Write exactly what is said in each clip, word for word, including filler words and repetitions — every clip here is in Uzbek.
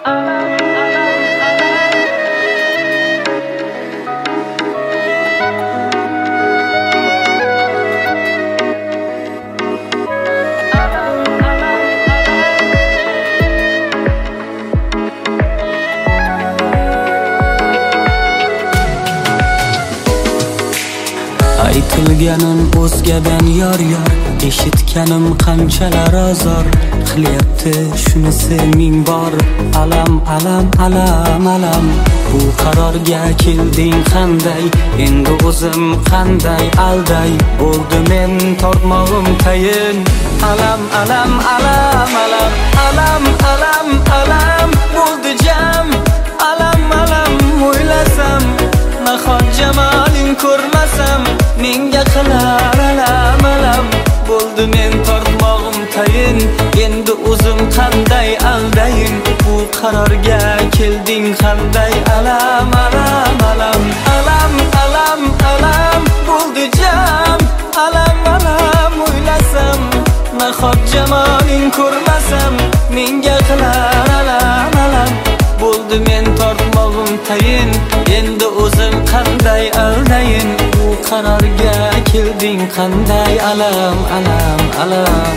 Aytilganim o'zgadan yor yor, eshitganim qanchalar azor, qilyapti shunisi ming bor. Alam alam alam alam, bu qarorga kelding qanday, endi o'zim qanday alday, bo'ldi men tortmog'im tayin. Alam alam alam alam alam alam alam, bo'ldi jam. Alam alam o'ylasam, nahot jamoling ko'rmasam, menga qilar alam alam, bo'ldi men tortmog'im tayin, endi o'zim qanday aldayin, bu qarorga kelding qanday. Alam alam alam alam alam alam, bo'ldi jam. Alam alam o'ylasam, nahot jamoling ko'rmasam, menga qilar alam alam, bo'ldi men tortmog'im tayin, endi o'zim qanday aldayin, bu qarorga kelding qanday. Alam alam alam.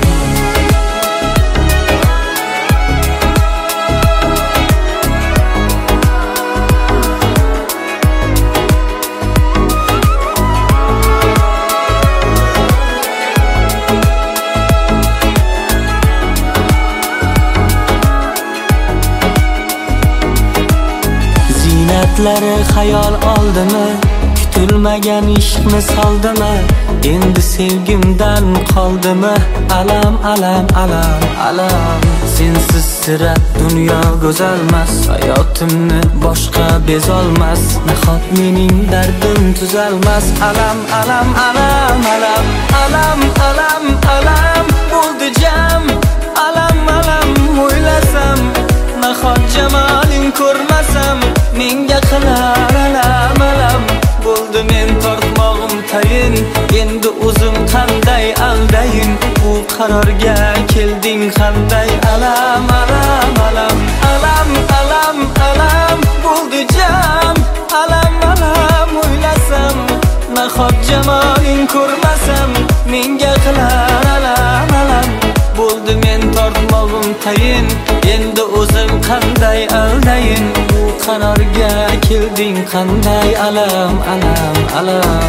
Zinatlari xayol oldimi, kutilmagan ishqni soldimi, endi sevgimdan qoldimi? Alam alam alam alam, sensiz sira dunyo go'zalmas, hayotimni boshqa bezolmas, nahot mening dardim tuzalmas. Alam alam alam alam alam alam alam, bo'ldi jam. Alam alam o'ylasam, nahot jamoling ko'rmasam, menga qilar alam alam, bo'ldi men tortmog'im tayin, endi o'zim qanday aldayin, bu qarorga kelding qanday. Alam alam alam alam alam alam, bo'ldi jam. Alam alam o'ylasam, nahot jamoling ko'rmasam, menga qilar alam alam, bo'ldi men tortmog'im tayin, endi o'zim qanday aldayin, bu qarorga kelding qanday. Alam alam alam.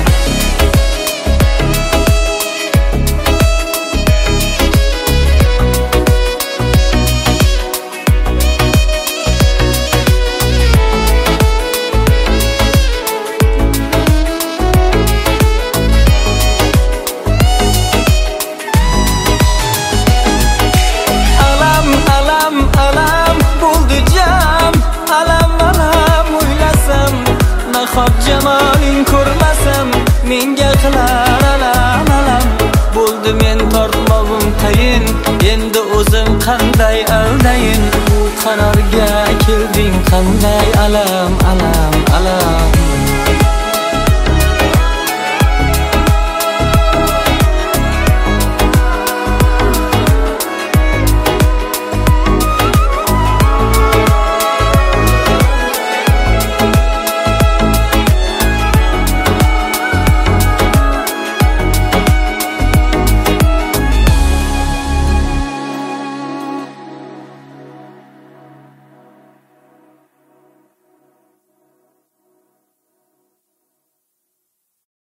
Jamoling ko'rmasam, menga qilar alam alam, bo'ldi men tortmog'im tayin, endi o'zim qanday aldayin, bu qarorga kelding qanday. Alam alam alam.